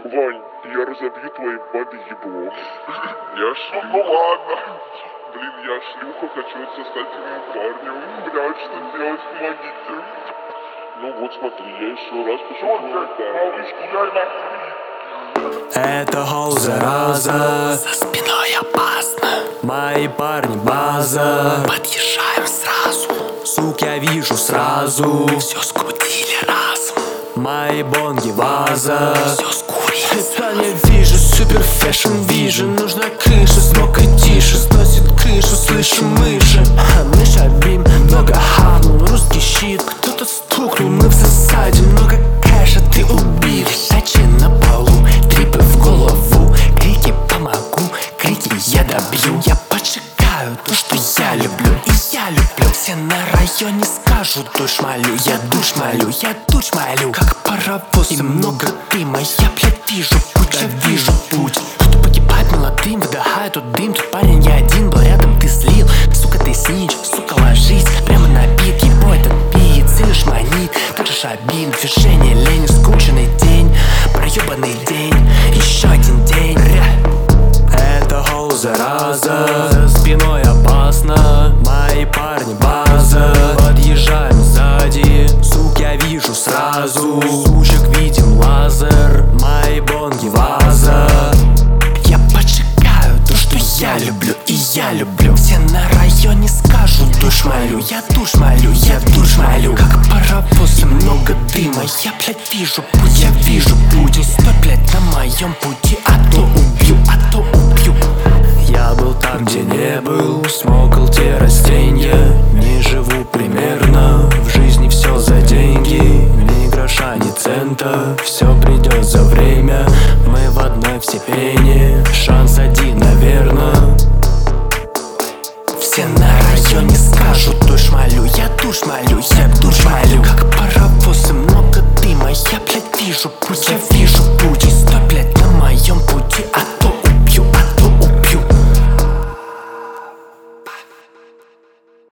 Вань, я разобью твоей бабе ебло. Я шлюха. Ну ладно. Блин, я шлюха, хочу сосательному парню. Блядь, что делать, помогите. Ну вот смотри, я еще раз пошел. Малыш, гуляй нахуй. Это хоу зараза, за спиной опасно. мои парни база. Подъезжаем сразу, Сук я вижу сразу, все скрутили разом. мои бонги ваза. Все скурили Это не вижу, супер фэшн вижен. Нужна крыша, смог и тише. Сносит крышу, слышим мыши. Мыша бим, много хавнул, русский щит. Кто-то стукнул, мы в засаде. Много кэша, ты убит. Тачи на полу, трипы в голову. Крики помогу, крики я добью. Я поджигаю то, что я люблю. И я люблю, все на районе скажут: душ молю, я душ молю, я душ молю. Как паровоз и много дыма, я, блядь, вижу путь, я вижу путь. Кто погибает молодым, выдыхает тут дым. Тут парень я один был рядом, ты слил. Сука, ты снич, сука, ложись прямо на бит. Ебо этот бит, целишь манит. Так же шабин, движение, лень, скученный день. Проебанный день, еще один день. Это хоу зараза, за спиной опасно. Мои парни база. Подъезжаем сзади, сук я вижу сразу. Сучек видим лазер, мои бонги ваза. Я поджигаю то, что я люблю, и я люблю. Все на районе скажут: душ молю, я душ молю, я душ молю. Как паровоз и много дыма, я, блядь, вижу путь, я вижу путь. Не стой, блядь, на моем пути, а то убью, а то убью. Я был там, где не был, смокал те растения. Не живу примерно, в жизни все за деньги. Ни гроша, ни цента, все придет за время. Мы в одной все пене, шанс один, наверно. Все на районе скажут: душ молю, я душ молю, я душ молю. Как